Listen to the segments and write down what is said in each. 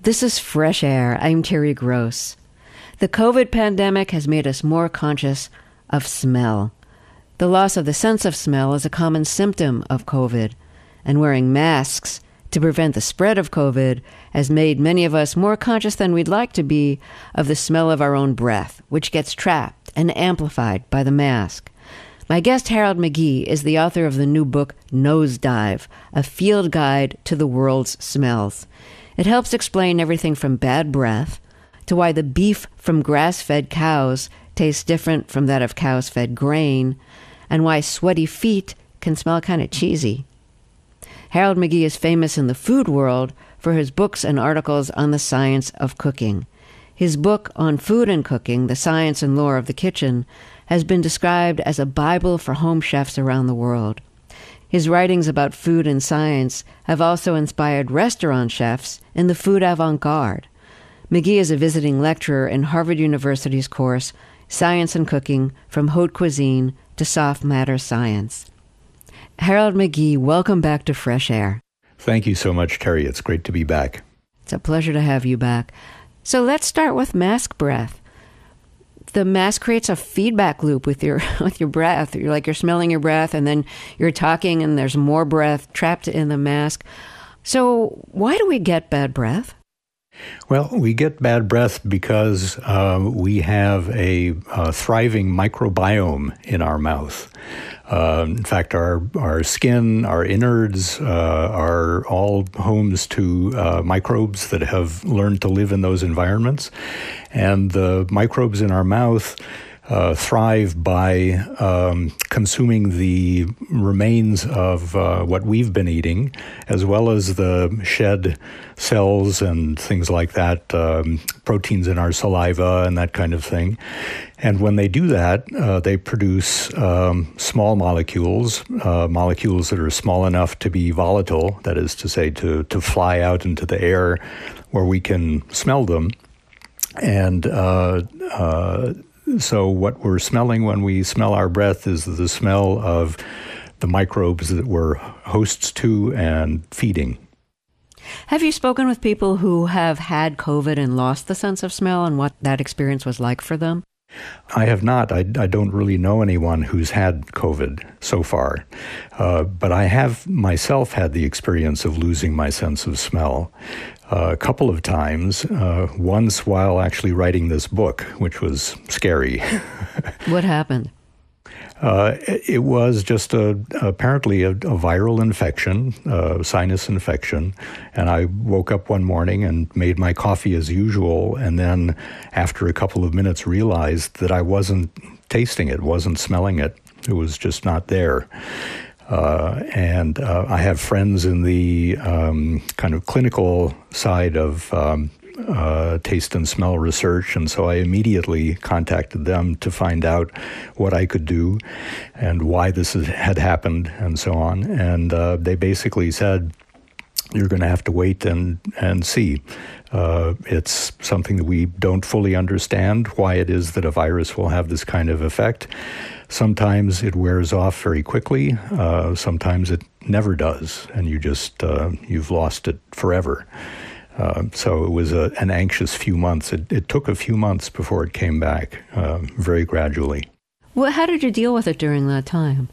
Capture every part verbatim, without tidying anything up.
This is Fresh Air. I'm Terry Gross. The COVID pandemic has made us more conscious of smell. The loss of the sense of smell is a common symptom of COVID, and wearing masks to prevent the spread of COVID has made many of us more conscious than we'd like to be of the smell of our own breath, which gets trapped and amplified by the mask. My guest, Harold McGee, is the author of the new book, Nosedive, a field guide to the world's smells. It helps explain everything from bad breath to why the beef from grass-fed cows tastes different from that of cows fed grain, and why sweaty feet can smell kind of cheesy. Harold McGee is famous in the food world for his books and articles on the science of cooking. His book on food and cooking, The Science and Lore of the Kitchen, has been described as a Bible for home chefs around the world. His writings about food and science have also inspired restaurant chefs in the food avant-garde. McGee is a visiting lecturer in Harvard University's course, Science and Cooking, From Haute Cuisine to Soft Matter Science. Harold McGee, welcome back to Fresh Air. Thank you so much, Terry. It's great to be back. It's a pleasure to have you back. So let's start with mask breath. The mask creates a feedback loop with your with your breath. You're like you're smelling your breath, and then you're talking, and there's more breath trapped in the mask. So why do we get bad breath? Well, we get bad breath because uh, we have a, a thriving microbiome in our mouth. Uh, in fact, our our skin, our innards uh, are all homes to uh, microbes that have learned to live in those environments. And the microbes in our mouth uh, thrive by um, consuming the remains of uh, what we've been eating, as well as the shed cells and things like that, um, proteins in our saliva and that kind of thing. And when they do that, uh, they produce um, small molecules, uh, molecules that are small enough to be volatile, that is to say, to, to fly out into the air where we can smell them. And uh, uh, so what we're smelling when we smell our breath is the smell of the microbes that we're hosts to and feeding. Have you spoken with people who have had COVID and lost the sense of smell and what that experience was like for them? I have not. I, I don't really know anyone who's had COVID so far. Uh, but I have myself had the experience of losing my sense of smell uh, a couple of times, uh, once while actually writing this book, which was scary. What happened? Uh, it was just a, apparently a, a viral infection, a sinus infection, and I woke up one morning and made my coffee as usual, and then after a couple of minutes realized that I wasn't tasting it, wasn't smelling it. It was just not there. Uh, and uh, I have friends in the um, kind of clinical side of um, Uh, taste and smell research, and so I immediately contacted them to find out what I could do and why this had happened and so on. And uh, they basically said, you're going to have to wait and, and see. Uh, it's something that we don't fully understand, why it is that a virus will have this kind of effect. Sometimes it wears off very quickly. Uh, sometimes it never does, and you just, uh, you've lost it forever. Uh, so it was a, an anxious few months. It, it took a few months before it came back, uh, very gradually. Well, how did you deal with it during that time?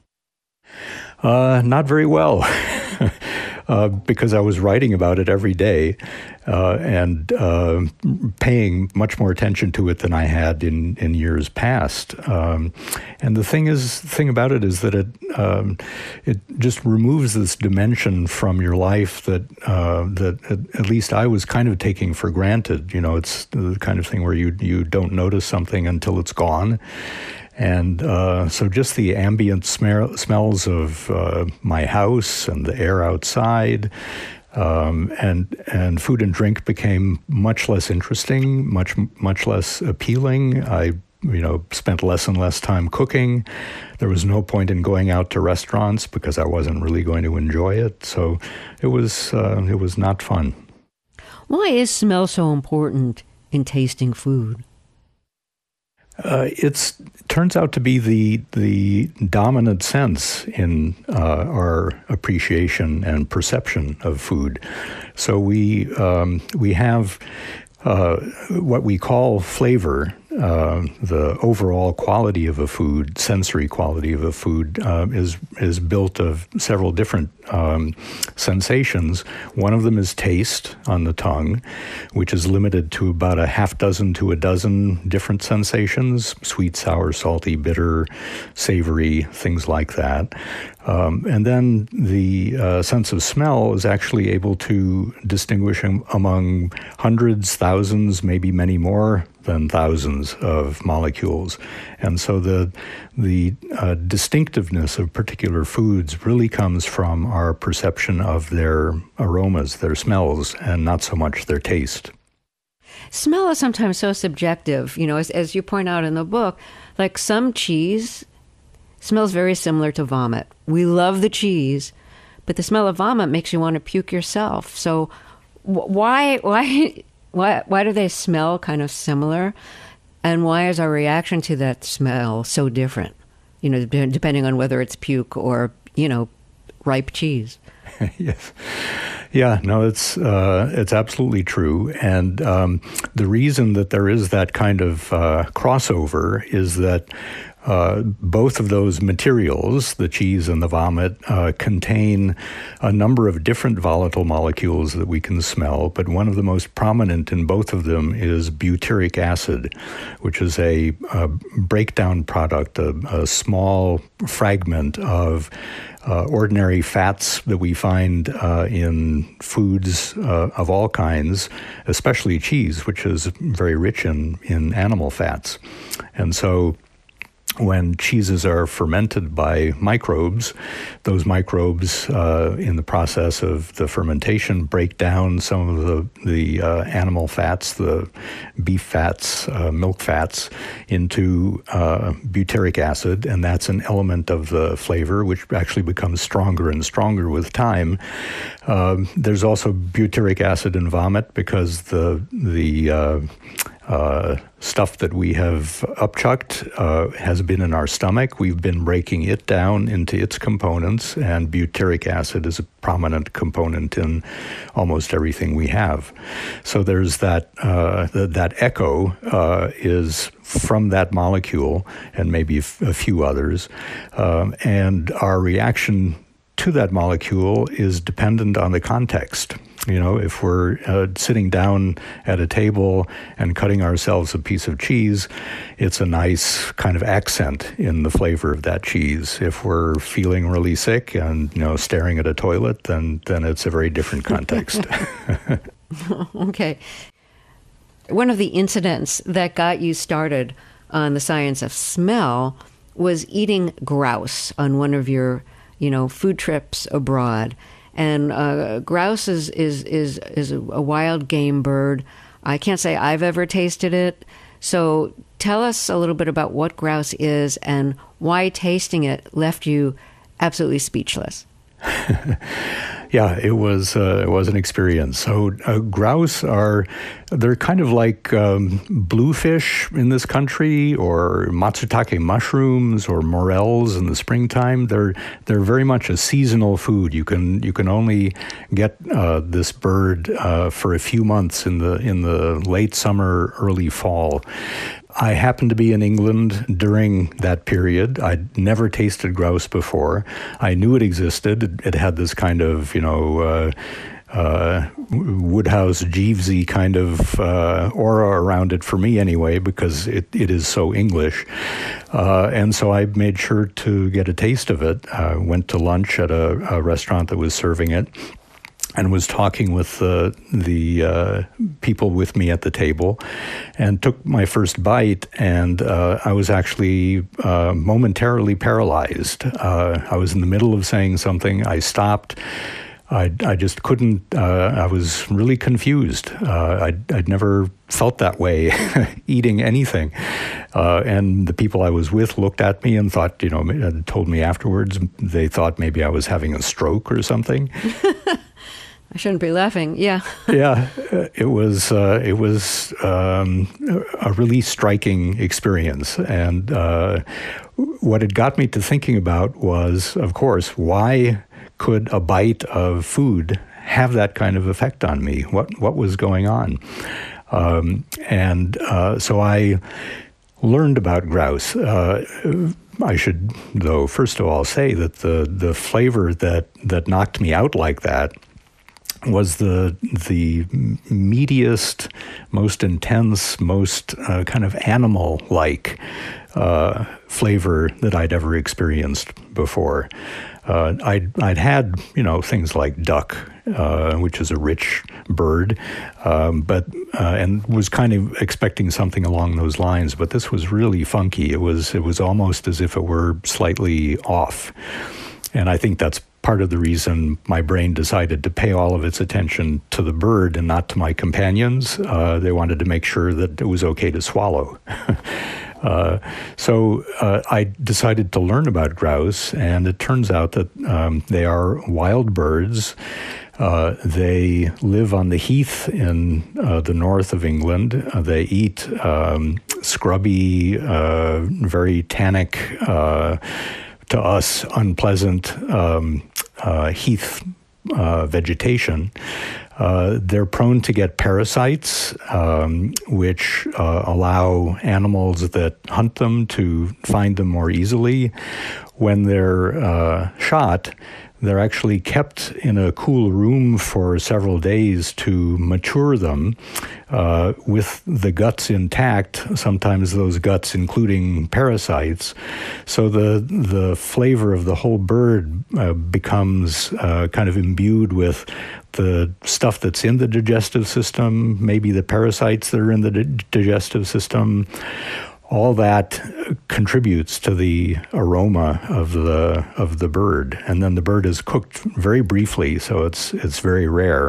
Uh, not very well, uh, because I was writing about it every day uh, and uh, paying much more attention to it than I had in, in years past. Um, and the thing is, the thing about it is that it um, it just removes this dimension from your life that uh, that at, at least I was kind of taking for granted. You know, it's the kind of thing where you you don't notice something until it's gone. And uh, so just the ambient sm- smells of uh, my house and the air outside um, and and food and drink became much less interesting, much much less appealing. I you know spent less and less time cooking. There was no point in going out to restaurants because I wasn't really going to enjoy it. So it was uh, it was not fun. Why is smell so important in tasting food? Uh, it's turns out to be the the dominant sense in uh, our appreciation and perception of food. So we um, we have uh, what we call flavor. Uh, the overall quality of a food, sensory quality of a food, uh, is is built of several different um, sensations. One of them is taste on the tongue, which is limited to about a half dozen to a dozen different sensations: sweet, sour, salty, bitter, savory, things like that. Um, and then the uh, sense of smell is actually able to distinguish among hundreds, thousands, maybe many more than thousands of molecules. And so the the uh, distinctiveness of particular foods really comes from our perception of their aromas, their smells, and not so much their taste. Smell is sometimes so subjective, you know, as, as you point out in the book. Like some cheese smells very similar to vomit. We love the cheese, but the smell of vomit makes you want to puke yourself. So wh- why why why why do they smell kind of similar, and why is our reaction to that smell so different? You know, d- depending on whether it's puke or, you know, ripe cheese. Yes. Yeah, no, it's uh, it's absolutely true. And um, the reason that there is that kind of uh, crossover is that Uh, both of those materials, the cheese and the vomit, uh, contain a number of different volatile molecules that we can smell, but one of the most prominent in both of them is butyric acid, which is a, a breakdown product, a, a small fragment of uh, ordinary fats that we find uh, in foods uh, of all kinds, especially cheese, which is very rich in, in animal fats. And so when cheeses are fermented by microbes, those microbes, uh, in the process of the fermentation, break down some of the, the uh, animal fats, the beef fats, uh, milk fats, into uh, butyric acid, and that's an element of the flavor, which actually becomes stronger and stronger with time. Uh, there's also butyric acid in vomit because the the uh, Uh, stuff that we have upchucked uh, has been in our stomach. We've been breaking it down into its components, and butyric acid is a prominent component in almost everything we have. So there's that uh, th- that echo uh, is from that molecule, and maybe f- a few others, um, and our reaction to that molecule is dependent on the context. You know, if we're uh, sitting down at a table and cutting ourselves a piece of cheese, it's a nice kind of accent in the flavor of that cheese. If we're feeling really sick and, you know, staring at a toilet, then then it's a very different context. Okay. One of the incidents that got you started on the science of smell was eating grouse on one of your, you know, food trips abroad. And uh, grouse is is is is a wild game bird. I can't say I've ever tasted it. So tell us a little bit about what grouse is and why tasting it left you absolutely speechless. Yeah, it was uh, it was an experience. So uh, grouse are they're kind of like um, bluefish in this country, or matsutake mushrooms, or morels in the springtime. They're they're very much a seasonal food. You can you can only get uh, this bird uh, for a few months in the in the late summer, early fall. I happened to be in England during that period. I'd never tasted grouse before. I knew it existed. It, it had this kind of, you know, uh, uh, Woodhouse Jeevesy kind of uh, aura around it for me anyway, because it, it is so English. Uh, and so I made sure to get a taste of it. I went to lunch at a, a restaurant that was serving it, and was talking with uh, the uh, people with me at the table, and took my first bite, and uh, I was actually uh, momentarily paralyzed. Uh, I was in the middle of saying something. I stopped. I, I just couldn't. Uh, I was really confused. Uh, I'd, I'd never felt that way eating anything. Uh, and the people I was with looked at me and thought, you know, told me afterwards they thought maybe I was having a stroke or something. I shouldn't be laughing. Yeah. Yeah, it was uh, it was um, a really striking experience, and uh, what it got me to thinking about was, of course, why could a bite of food have that kind of effect on me? What what was going on? Um, and uh, so I learned about grouse. Uh, I should, though, first of all, say that the the flavor that that knocked me out like that was the the meatiest, most intense, most uh, kind of animal-like uh, flavor that I'd ever experienced before. Uh, I'd, I'd had, you know, things like duck, uh, which is a rich bird, um, but uh, and was kind of expecting something along those lines. But this was really funky. It was it was almost as if it were slightly off, and I think that's part of the reason my brain decided to pay all of its attention to the bird and not to my companions. Uh, they wanted to make sure that it was okay to swallow. uh, so uh, I decided to learn about grouse, and it turns out that um, they are wild birds. Uh, they live on the heath in uh, the north of England. Uh, they eat um, scrubby, uh, very tannic, uh, to us, unpleasant um, uh, heath uh, vegetation. Uh, they're prone to get parasites, um, which uh, allow animals that hunt them to find them more easily. When they're uh, shot, they're actually kept in a cool room for several days to mature them uh, with the guts intact, sometimes those guts including parasites. So the the flavor of the whole bird uh, becomes uh, kind of imbued with the stuff that's in the digestive system, maybe the parasites that are in the di- digestive system. All that contributes to the aroma of the of the bird, and then the bird is cooked very briefly, so it's it's very rare,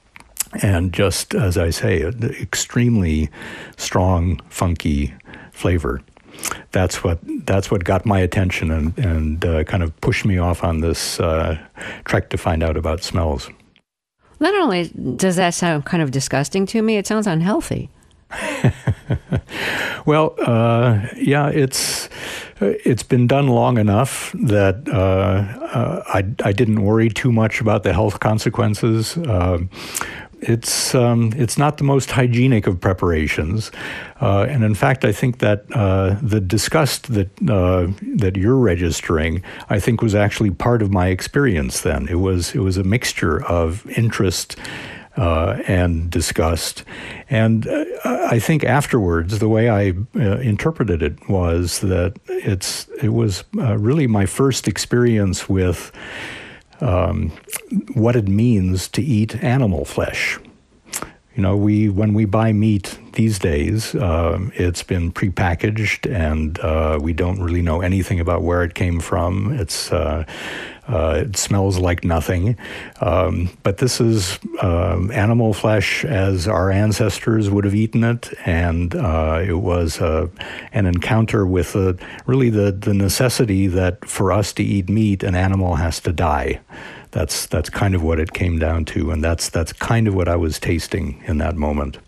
and just as I say, an extremely strong, funky flavor. That's what that's what got my attention and and uh, kind of pushed me off on this uh, trek to find out about smells. Not only does that sound kind of disgusting to me, it sounds unhealthy. Well, uh, yeah, it's it's been done long enough that uh, uh, I I didn't worry too much about the health consequences. Uh, it's um, it's not the most hygienic of preparations, uh, and in fact, I think that uh, the disgust that uh, that you're registering, I think, was actually part of my experience. Then it was it was a mixture of interest Uh, and disgust. And uh, I think afterwards, the way I uh, interpreted it was that it's it was uh, really my first experience with um, what it means to eat animal flesh. You know, we when we buy meat these days, um, it's been prepackaged, and uh, we don't really know anything about where it came from. It's uh, uh, it smells like nothing, um, but this is um, animal flesh as our ancestors would have eaten it, and uh, it was uh, an encounter with uh, really the the necessity that for us to eat meat, an animal has to die. That's that's kind of what it came down to, and that's that's kind of what I was tasting in that moment.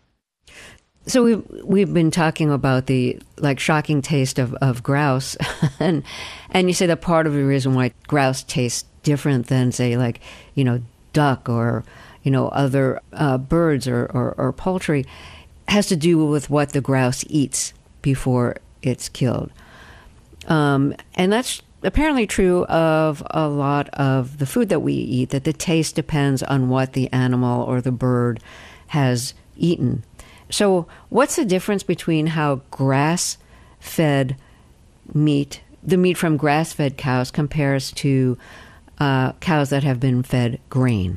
So we've we've been talking about the like shocking taste of, of grouse, and and you say that part of the reason why grouse tastes different than, say, like, you know, duck or, you know, other uh, birds or, or, or poultry has to do with what the grouse eats before it's killed, um, and that's apparently true of a lot of the food that we eat, that the taste depends on what the animal or the bird has eaten. So what's the difference between how grass-fed meat, the meat from grass-fed cows, compares to uh, cows that have been fed grain?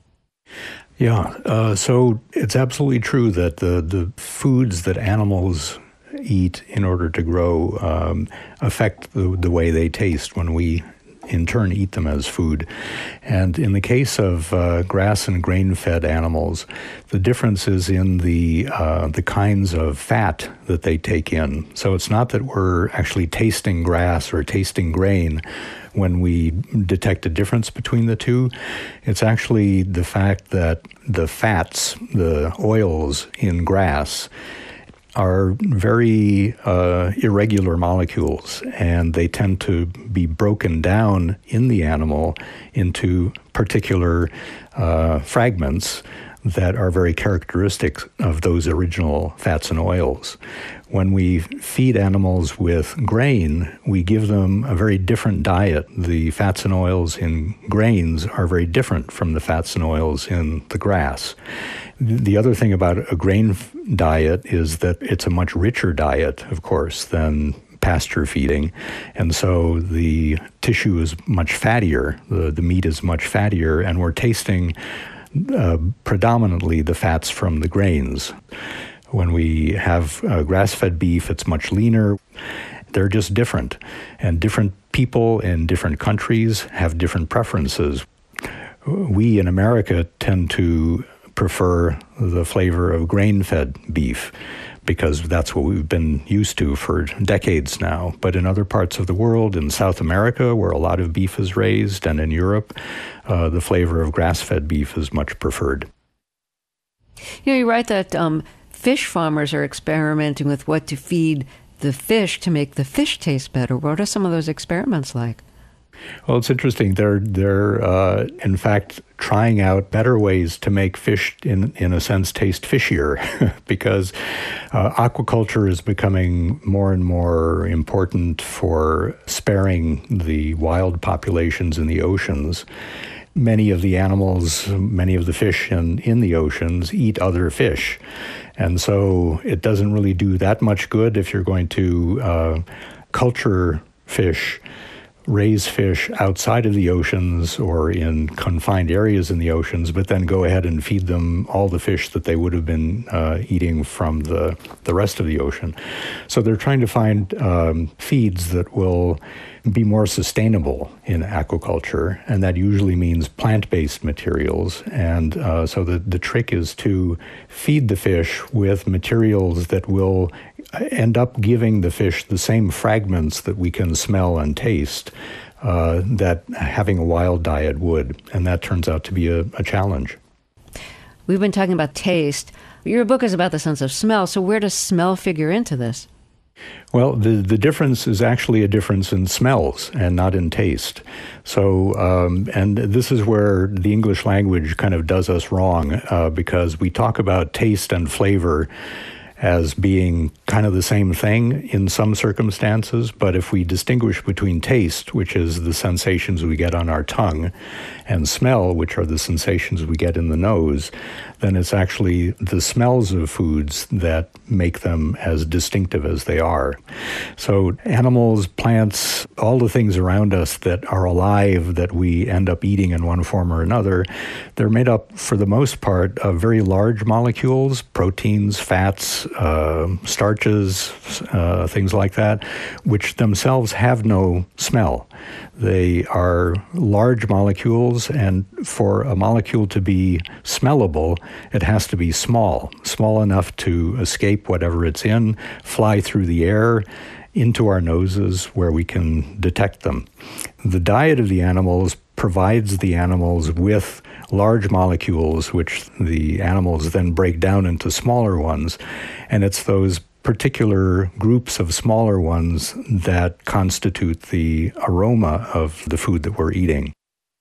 Yeah, uh, so it's absolutely true that the, the foods that animals eat in order to grow um, affect the, the way they taste when we in turn eat them as food. And in the case of uh, grass and grain-fed animals, the difference is in the uh, the kinds of fat that they take in. So it's not that we're actually tasting grass or tasting grain when we detect a difference between the two. It's actually the fact that the fats, the oils in grass, are very uh, irregular molecules, and they tend to be broken down in the animal into particular uh, fragments that are very characteristic of those original fats and oils. When we feed animals with grain, we give them a very different diet. The fats and oils in grains are very different from the fats and oils in the grass. The other thing about a grain diet is that it's a much richer diet, of course, than pasture feeding. And so the tissue is much fattier, the, the meat is much fattier, and we're tasting uh, predominantly the fats from the grains. When we have uh, grass-fed beef, it's much leaner. They're just different. And different people in different countries have different preferences. We in America tend to prefer the flavor of grain-fed beef because that's what we've been used to for decades now. But in other parts of the world, in South America, where a lot of beef is raised, and in Europe, uh, the flavor of grass-fed beef is much preferred. You know, you write that um, fish farmers are experimenting with what to feed the fish to make the fish taste better. What are some of those experiments like? Well, it's interesting. They're, they're uh, in fact, trying out better ways to make fish, in, in a sense, taste fishier because uh, aquaculture is becoming more and more important for sparing the wild populations in the oceans. Many of the animals, many of the fish in, in the oceans eat other fish. And so it doesn't really do that much good if you're going to uh, culture fish, raise fish outside of the oceans or in confined areas in the oceans, but then go ahead and feed them all the fish that they would have been uh, eating from the, the rest of the ocean. So they're trying to find um, feeds that will be more sustainable in aquaculture, and that usually means plant-based materials. And uh, so the, the trick is to feed the fish with materials that will end up giving the fish the same fragments that we can smell and taste uh, that having a wild diet would. And that turns out to be a, a challenge. We've been talking about taste. Your book is about the sense of smell. So where does smell figure into this? Well, the, the difference is actually a difference in smells and not in taste. So, um, and this is where the English language kind of does us wrong uh, because we talk about taste and flavor as being kind of the same thing in some circumstances, but if we distinguish between taste, which is the sensations we get on our tongue, and smell, which are the sensations we get in the nose, then it's actually the smells of foods that make them as distinctive as they are. So animals, plants, all the things around us that are alive that we end up eating in one form or another, they're made up for the most part of very large molecules, proteins, fats, uh, starches, uh, things like that, which themselves have no smell. They are large molecules, and for a molecule to be smellable, it has to be small, small enough to escape whatever it's in, fly through the air into our noses where we can detect them. The diet of the animals provides the animals with large molecules, which the animals then break down into smaller ones, and it's those particular groups of smaller ones that constitute the aroma of the food that we're eating.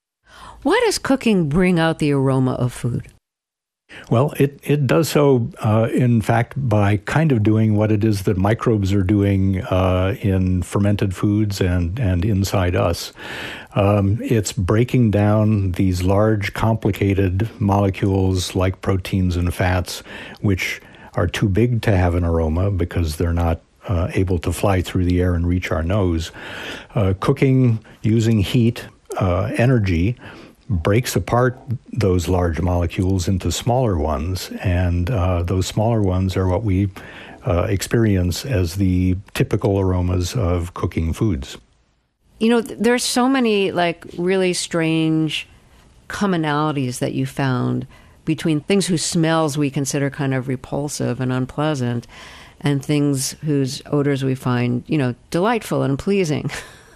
Why does cooking bring out the aroma of food? Well, it, it does so, uh, in fact, by kind of doing what it is that microbes are doing uh, in fermented foods and, and inside us. Um, it's breaking down these large, complicated molecules like proteins and fats, which are too big to have an aroma because they're not uh, able to fly through the air and reach our nose. Uh, cooking using heat, uh, energy, breaks apart those large molecules into smaller ones, and uh, those smaller ones are what we uh, experience as the typical aromas of cooking foods. you know, th- there's so many like really strange commonalities that you found between things whose smells we consider kind of repulsive and unpleasant and things whose odors we find, you know, delightful and pleasing.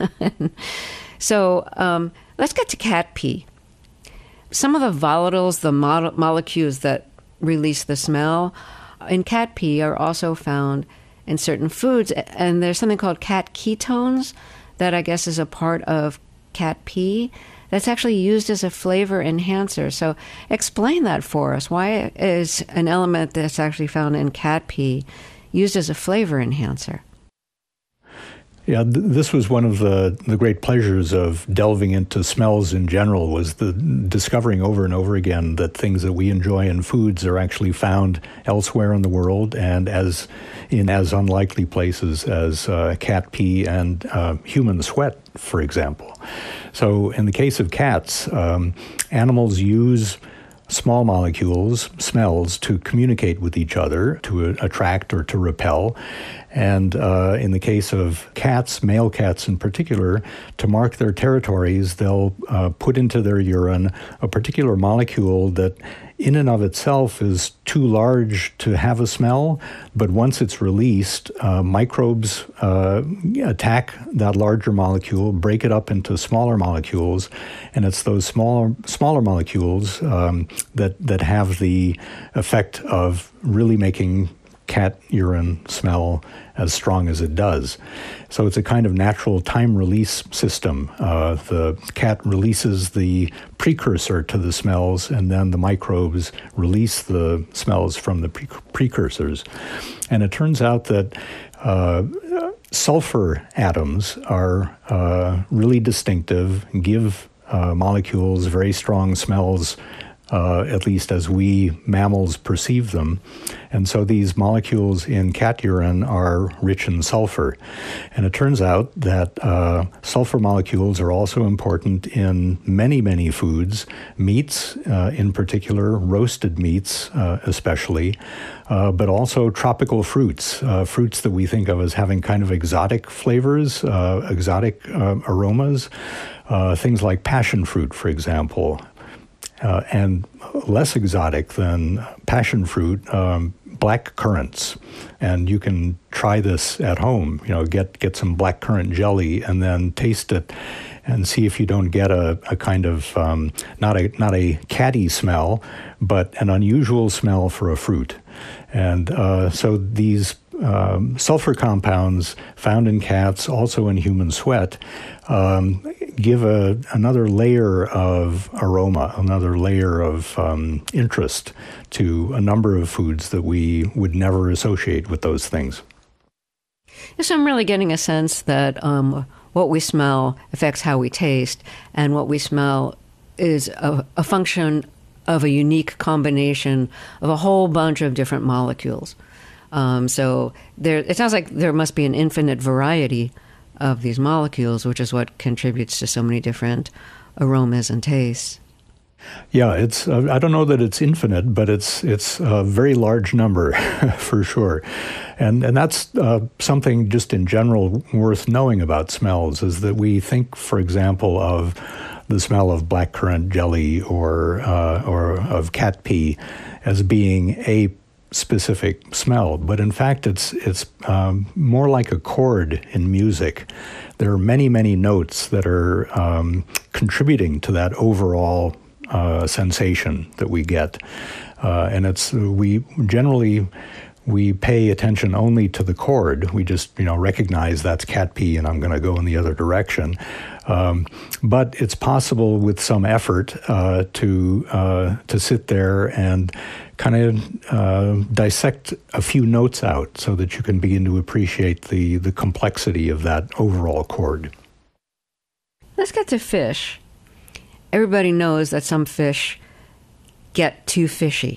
So um, let's get to cat pee. Some of the volatiles, the mo- molecules that release the smell in cat pee are also found in certain foods. And there's something called cat ketones that I guess is a part of cat pee that's actually used as a flavor enhancer. So explain that for us. Why is an element that's actually found in cat pee used as a flavor enhancer? Yeah, th- this was one of the, the great pleasures of delving into smells in general, was the discovering over and over again that things that we enjoy in foods are actually found elsewhere in the world, and as in as unlikely places as uh, cat pee and uh, human sweat, for example. So in the case of cats, um, animals use small molecules, smells, to communicate with each other, to uh, attract or to repel. And uh, in the case of cats, male cats in particular, to mark their territories, they'll uh, put into their urine a particular molecule that in and of itself is too large to have a smell, but once it's released, uh, microbes uh, attack that larger molecule, break it up into smaller molecules, and it's those smaller smaller molecules um, that that have the effect of really making cat urine smell as strong as it does. So it's a kind of natural time release system. Uh, the cat releases the precursor to the smells, and then the microbes release the smells from the pre- precursors. And it turns out that uh, sulfur atoms are uh, really distinctive, give uh, molecules very strong smells, Uh, at least as we mammals perceive them. And so these molecules in cat urine are rich in sulfur. And it turns out that uh, sulfur molecules are also important in many, many foods, meats uh, in particular, roasted meats uh, especially, uh, but also tropical fruits, uh, fruits that we think of as having kind of exotic flavors, uh, exotic uh, aromas, uh, things like passion fruit, for example. Uh, and less exotic than passion fruit, um, black currants. And you can try this at home, you know, get, get some black currant jelly and then taste it and see if you don't get a, a kind of, um, not a not a catty smell, but an unusual smell for a fruit. And uh, so these um, sulfur compounds found in cats, also in human sweat, um, give a, another layer of aroma, another layer of um, interest to a number of foods that we would never associate with those things. So I'm really getting a sense that um, what we smell affects how we taste, and what we smell is a, a function of a unique combination of a whole bunch of different molecules. Um, so there, it sounds like there must be an infinite variety of these molecules, which is what contributes to so many different aromas and tastes. Yeah, it's. Uh, I don't know that it's infinite, but it's it's a very large number for sure, and and that's uh, something just in general worth knowing about smells. Is that we think, for example, of the smell of blackcurrant jelly or uh, or of cat pee as being a specific smell, but in fact it's it's um, more like a chord in music. There are many, many notes that are um, contributing to that overall uh, sensation that we get. Uh, and it's we generally we pay attention only to the chord. We just, you know, recognize that's cat pee and I'm going to go in the other direction. Um, but it's possible with some effort uh, to uh, to sit there and kind of uh, dissect a few notes out so that you can begin to appreciate the, the complexity of that overall chord. Let's get to fish. Everybody knows that some fish get too fishy.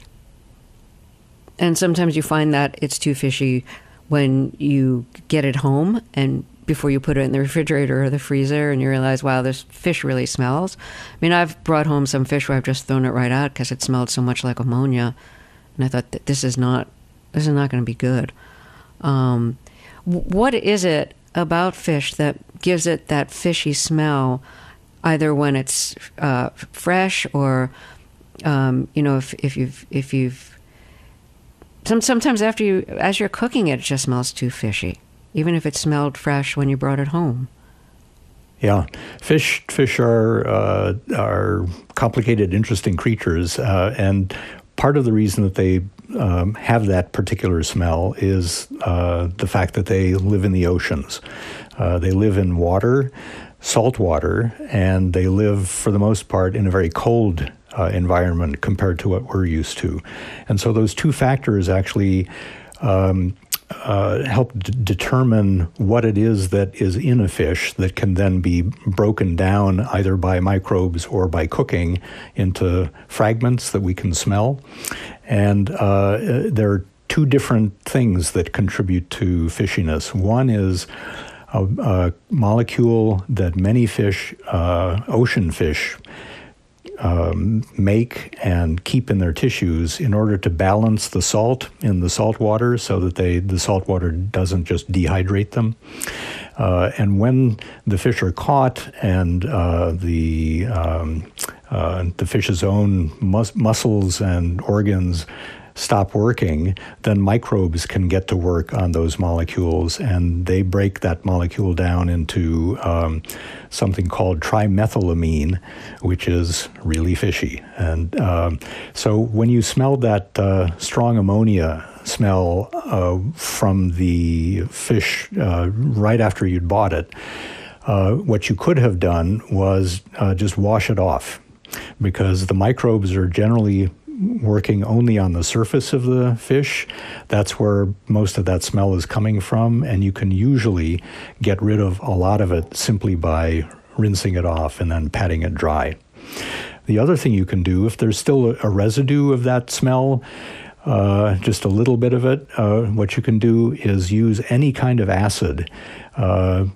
And sometimes you find that it's too fishy when you get it home and before you put it in the refrigerator or the freezer and you realize, wow, this fish really smells. I mean, I've brought home some fish where I've just thrown it right out because it smelled so much like ammonia. And I thought, that this is not, this is not going to be good. Um, what is it about fish that gives it that fishy smell, either when it's uh, fresh or, um, you know, if, if you've if you've some, sometimes after you as you're cooking it, it just smells too fishy, even if it smelled fresh when you brought it home. Yeah, fish fish are uh, are complicated, interesting creatures, uh, and part of the reason that they um, have that particular smell is uh, the fact that they live in the oceans. Uh, they live in water, salt water, and they live for the most part in a very cold uh, environment compared to what we're used to, and so those two factors actually. Um, Uh, help d- determine what it is that is in a fish that can then be broken down either by microbes or by cooking into fragments that we can smell. And uh, there are two different things that contribute to fishiness. One is a, a molecule that many fish, uh, ocean fish, Um, make and keep in their tissues in order to balance the salt in the salt water so that they the salt water doesn't just dehydrate them. Uh, and when the fish are caught and uh, the um, uh, the fish's own mus- muscles and organs stop working, then microbes can get to work on those molecules, and they break that molecule down into um, something called trimethylamine, which is really fishy. And um, so when you smell that uh, strong ammonia smell uh, from the fish uh, right after you'd bought it, uh, what you could have done was uh, just wash it off, because the microbes are generally working only on the surface of the fish. That's where most of that smell is coming from, and you can usually get rid of a lot of it simply by rinsing it off and then patting it dry. The other thing you can do, if there's still a, a residue of that smell, uh, just a little bit of it, uh, what you can do is use any kind of acid. Uh,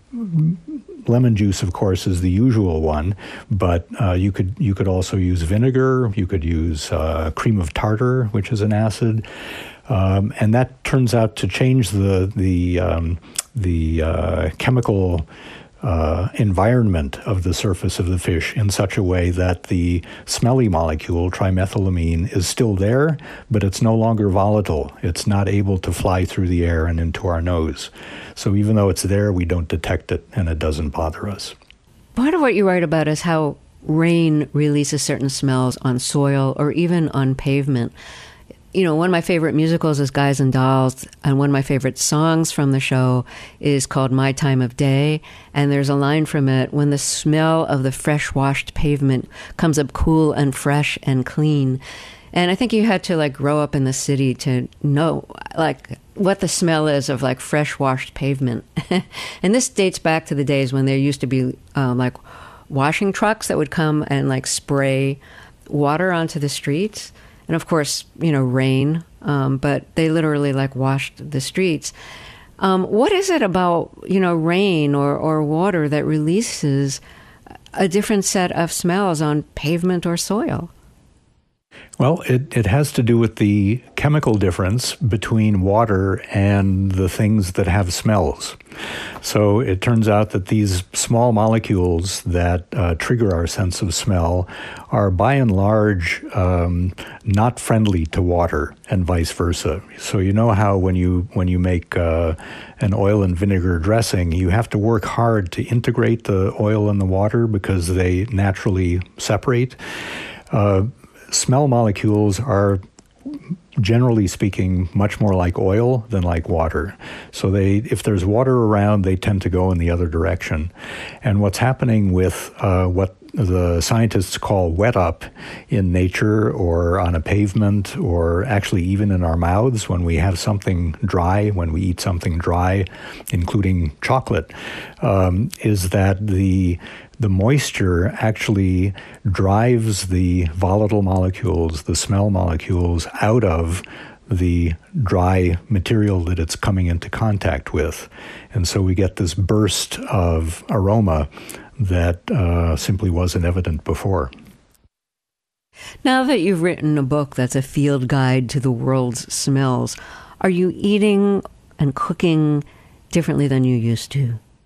Lemon juice, of course, is the usual one, but uh, you could you could also use vinegar. You could use uh, cream of tartar, which is an acid, um, and that turns out to change the the um, the uh, chemical uh, environment of the surface of the fish in such a way that the smelly molecule, trimethylamine, is still there, but it's no longer volatile. It's not able to fly through the air and into our nose. So even though it's there, we don't detect it, and it doesn't bother us. Part of what you write about is how rain releases certain smells on soil or even on pavement. You know, one of my favorite musicals is Guys and Dolls, and one of my favorite songs from the show is called My Time of Day, and there's a line from it, when the smell of the fresh-washed pavement comes up cool and fresh and clean. And I think you had to, like, grow up in the city to know, like, what the smell is of, like, fresh-washed pavement. And this dates back to the days when there used to be, um, like, washing trucks that would come and, like, spray water onto the streets. And, of course, you know, rain, um, but they literally, like, washed the streets. Um, what is it about, you know, rain or, or water that releases a different set of smells on pavement or soil? Well, it, it has to do with the chemical difference between water and the things that have smells. So it turns out that these small molecules that uh, trigger our sense of smell are by and large um, not friendly to water, and vice versa. So you know how when you when you make uh, an oil and vinegar dressing, you have to work hard to integrate the oil and the water because they naturally separate. Uh, Smell molecules are, generally speaking, much more like oil than like water. So they, if there's water around, they tend to go in the other direction. And what's happening with uh, what the scientists call wet up in nature or on a pavement or actually even in our mouths when we have something dry, when we eat something dry, including chocolate, um, is that the The moisture actually drives the volatile molecules, the smell molecules, out of the dry material that it's coming into contact with. And so we get this burst of aroma that uh, simply wasn't evident before. Now that you've written a book that's a field guide to the world's smells, are you eating and cooking differently than you used to?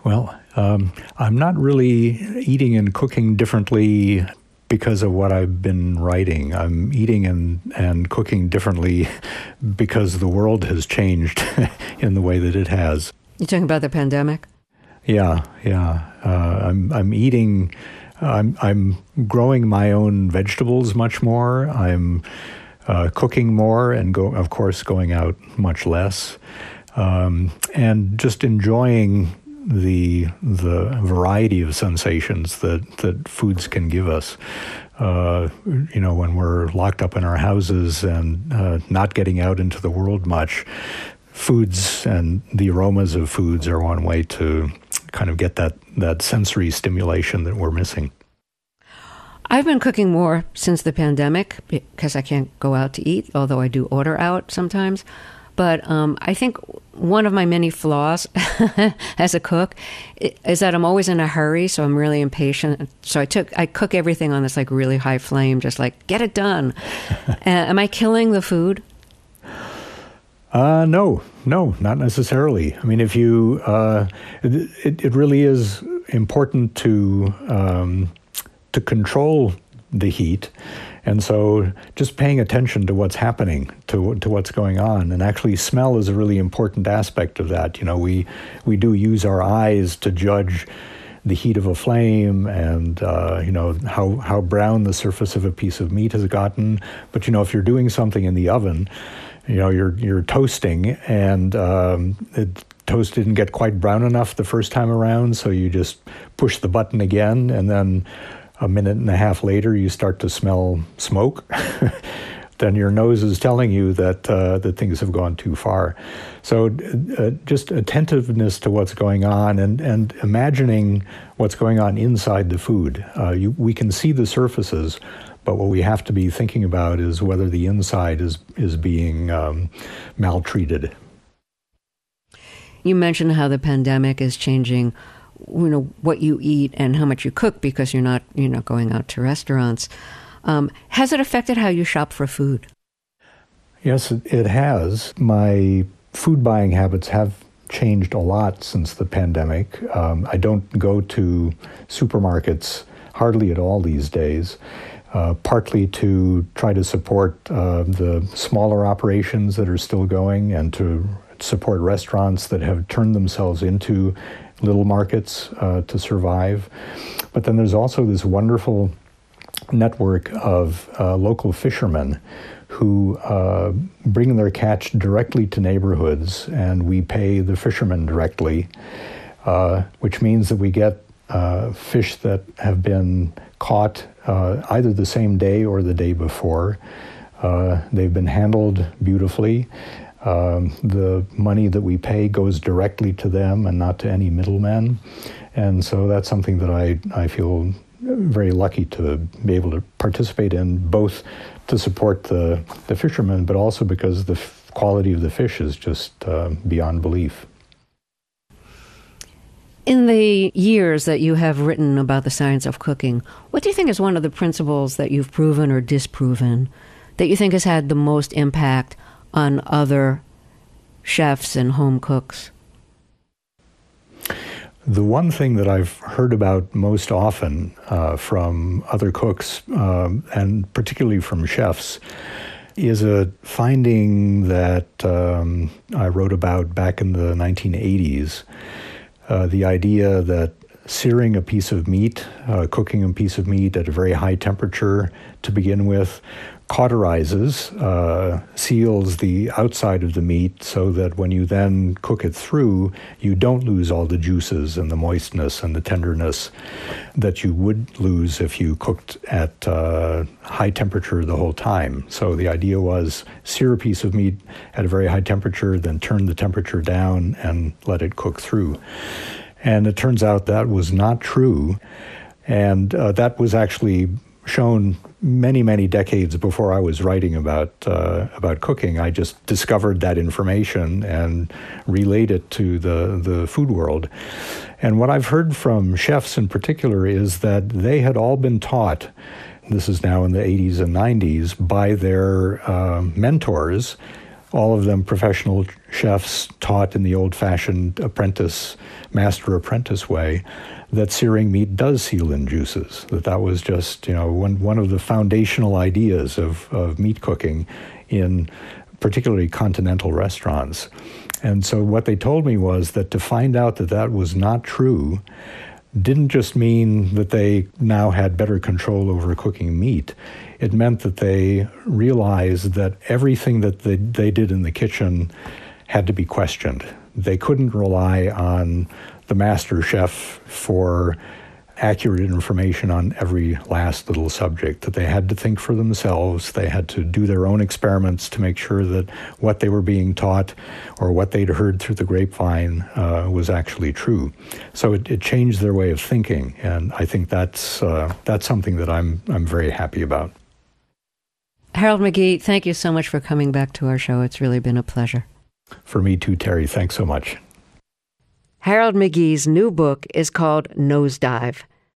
Well, um, I'm not really eating and cooking differently because of what I've been writing. I'm eating and, and cooking differently because the world has changed in the way that it has. You're talking about the pandemic? Yeah, yeah. Uh, I'm I'm eating. I'm I'm growing my own vegetables much more. I'm uh, cooking more, and go of course going out much less, um, and just enjoying the the variety of sensations that, that foods can give us. Uh, you know, when we're locked up in our houses and uh, not getting out into the world much, foods and the aromas of foods are one way to kind of get that, that sensory stimulation that we're missing. I've been cooking more since the pandemic because I can't go out to eat, although I do order out sometimes. But um, I think one of my many flaws as a cook is that I'm always in a hurry, so I'm really impatient. So I took I cook everything on this like really high flame, just like get it done. uh, am I killing the food? Uh, no, no, not necessarily. I mean, if you, uh, it, it really is important to um, to control the heat. And so just paying attention to what's happening, to to what's going on. And actually smell is a really important aspect of that. You know, we we do use our eyes to judge the heat of a flame and, uh, you know, how, how brown the surface of a piece of meat has gotten. But, you know, if you're doing something in the oven, you know, you're you're toasting and um, it, toast didn't get quite brown enough the first time around, so you just push the button again, and then a minute and a half later, you start to smell smoke. Then your nose is telling you that uh, that things have gone too far. So uh, just attentiveness to what's going on and, and imagining what's going on inside the food. Uh, you, we can see the surfaces, but what we have to be thinking about is whether the inside is, is being um, maltreated. You mentioned how the pandemic is changing, you know, what you eat and how much you cook because you're not, you know, going out to restaurants. Um, has it affected how you shop for food? Yes, it, it has. My food buying habits have changed a lot since the pandemic. Um, I don't go to supermarkets hardly at all these days, uh, partly to try to support uh, the smaller operations that are still going and to support restaurants that have turned themselves into little markets uh, to survive. But then there's also this wonderful network of uh, local fishermen who uh, bring their catch directly to neighborhoods, and we pay the fishermen directly, uh, which means that we get uh, fish that have been caught uh, either the same day or the day before. Uh, they've been handled beautifully. Um, the money that we pay goes directly to them and not to any middlemen. And so that's something that I, I feel very lucky to be able to participate in, both to support the, the fishermen, but also because the f- quality of the fish is just uh, beyond belief. In the years that you have written about the science of cooking, what do you think is one of the principles that you've proven or disproven that you think has had the most impact on other chefs and home cooks? The one thing that I've heard about most often uh, from other cooks, um, and particularly from chefs, is a finding that um, I wrote about back in the nineteen eighties. Uh, the idea that searing a piece of meat, uh, cooking a piece of meat at a very high temperature to begin with, cauterizes, uh, seals the outside of the meat so that when you then cook it through, you don't lose all the juices and the moistness and the tenderness that you would lose if you cooked at uh, high temperature the whole time. So the idea was sear a piece of meat at a very high temperature, then turn the temperature down and let it cook through. And it turns out that was not true. And uh, that was actually shown many, many decades before I was writing about uh, about cooking. I just discovered that information and relayed it to the, the food world. And what I've heard from chefs in particular is that they had all been taught, this is now in the eighties and nineties, by their uh, mentors all of them professional chefs taught in the old-fashioned apprentice, master-apprentice way, that searing meat does seal in juices, that that was just, you know, one, one of the foundational ideas of, of meat cooking in particularly continental restaurants. And so what they told me was that to find out that that was not true didn't just mean that they now had better control over cooking meat. It meant that they realized that everything that they, they did in the kitchen had to be questioned. They couldn't rely on the master chef for accurate information on every last little subject, that they had to think for themselves. They had to do their own experiments to make sure that what they were being taught or what they'd heard through the grapevine uh, was actually true. So it, it changed their way of thinking, and I think that's uh, that's something that I'm I'm very happy about. Harold McGee, thank you so much for coming back to our show. It's really been a pleasure. For me too, Terry. Thanks so much. Harold McGee's new book is called Nosedive: